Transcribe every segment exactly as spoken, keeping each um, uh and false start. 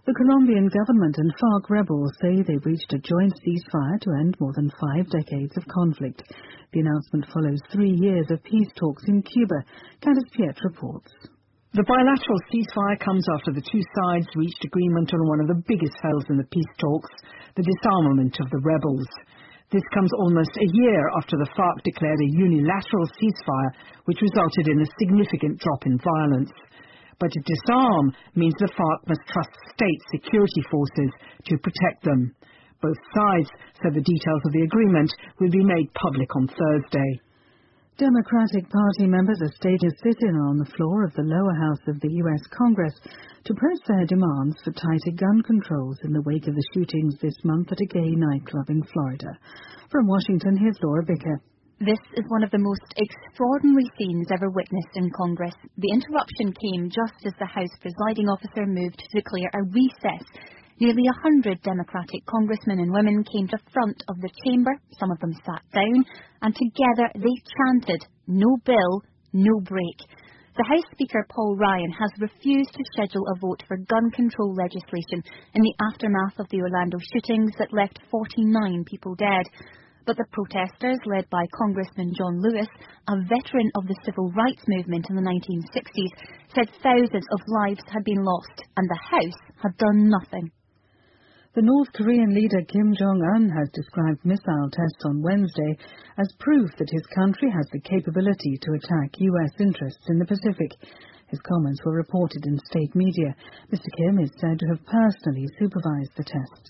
The Colombian government and FARC rebels say they've reached a joint ceasefire to end more than five decades of conflict. The announcement follows three years of peace talks in Cuba. Candice Piet reports. The bilateral ceasefire comes after the two sides reached agreement on one of the biggest hurdles in the peace talks, the disarmament of the rebels. This comes almost a year after the FARC declared a unilateral ceasefire, which resulted in a significant drop in violence. But to disarm means the FARC must trust state security forces to protect them. Both sides said the details of the agreement will be made public on Thursday. Democratic Party members are staging a sit-in on the floor of the lower house of the U S Congress to press their demands for tighter gun controls in the wake of the shootings this month at a gay nightclub in Florida. From Washington, here's Laura Bicker. This is one of the most extraordinary scenes ever witnessed in Congress. The interruption came just as the House presiding officer moved to declare a recess. Nearly a hundred Democratic congressmen and women came to the front of the chamber. Some of them sat down, and together they chanted, "No bill, no break." The House Speaker Paul Ryan has refused to schedule a vote for gun control legislation in the aftermath of the Orlando shootings that left forty-nine people dead. But the protesters, led by Congressman John Lewis, a veteran of the civil rights movement in the nineteen sixties, said thousands of lives had been lost and the House had done nothing. The North Korean leader Kim Jong-un has described missile tests on Wednesday as proof that his country has the capability to attack U S interests in the Pacific. His comments were reported in state media. Mister Kim is said to have personally supervised the tests.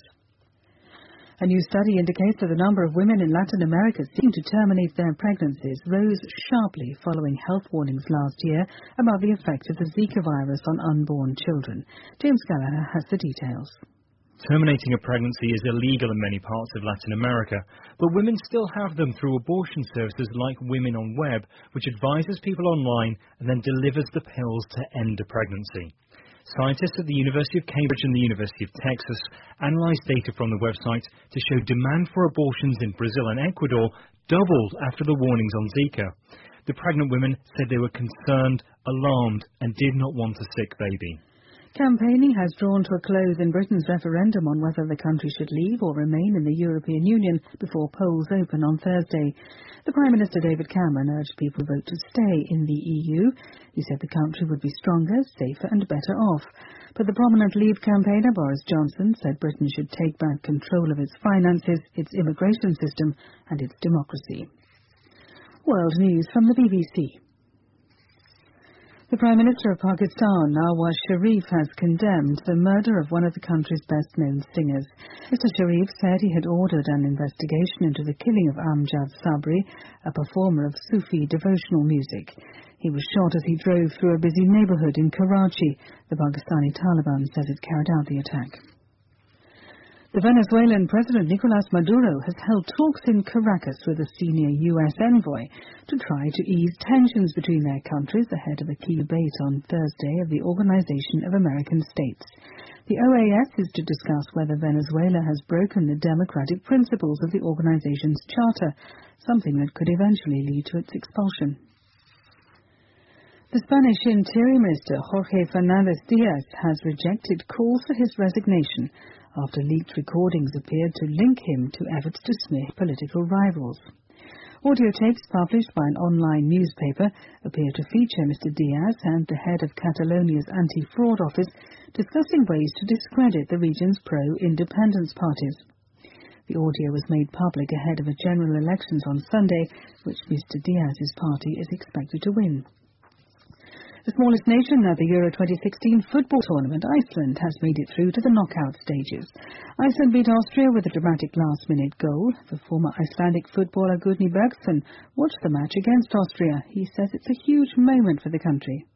A new study indicates that the number of women in Latin America seeking to terminate their pregnancies rose sharply following health warnings last year about the effects of the Zika virus on unborn children. James Gallagher has the details. Terminating a pregnancy is illegal in many parts of Latin America, but women still have them through abortion services like Women on Web, which advises people online and then delivers the pills to end a pregnancy. Scientists at the University of Cambridge and the University of Texas analysed data from the website to show demand for abortions in Brazil and Ecuador doubled after the warnings on Zika. The pregnant women said they were concerned, alarmed, and did not want a sick baby. Campaigning has drawn to a close in Britain's referendum on whether the country should leave or remain in the European Union before polls open on Thursday. The Prime Minister David Cameron urged people to vote to stay in the E U. He said the country would be stronger, safer and better off. But the prominent Leave campaigner Boris Johnson said Britain should take back control of its finances, its immigration system and its democracy. World News from the B B C. The Prime Minister of Pakistan, Nawaz Sharif, has condemned the murder of one of the country's best-known singers. Mister Sharif said he had ordered an investigation into the killing of Amjad Sabri, a performer of Sufi devotional music. He was shot as he drove through a busy neighbourhood in Karachi. The Pakistani Taliban says it carried out the attack. The Venezuelan President Nicolas Maduro has held talks in Caracas with a senior U S envoy to try to ease tensions between their countries ahead of a key debate on Thursday of the Organization of American States. The O A S is to discuss whether Venezuela has broken the democratic principles of the organization's charter, something that could eventually lead to its expulsion. The Spanish Interior Minister Jorge Fernández Díaz has rejected calls for his resignation after leaked recordings appeared to link him to efforts to smear political rivals. Audio tapes published by an online newspaper appear to feature Mister Díaz and the head of Catalonia's anti-fraud office discussing ways to discredit the region's pro-independence parties. The audio was made public ahead of a general elections on Sunday, which Mister Díaz's party is expected to win. The smallest nation at the Euro twenty sixteen football tournament, Iceland, has made it through to the knockout stages. Iceland beat Austria with a dramatic last-minute goal. The former Icelandic footballer Gudni Bergsson watched the match against Austria. He says it's a huge moment for the country.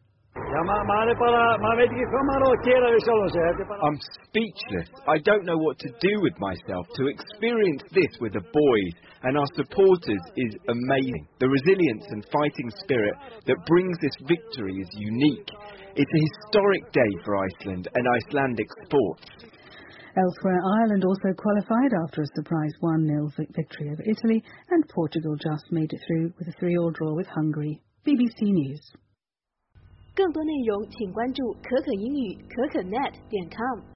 I'm speechless. I don't know what to do with myself. To experience this with the boys and our supporters is amazing. The resilience and fighting spirit that brings this victory is unique. It's a historic day for Iceland and Icelandic sports. Elsewhere, Ireland also qualified after a surprise one nil victory over Italy, and Portugal just made it through with a three all draw with Hungary. B B C News. 更多内容请关注可可英语可可 net 点 com。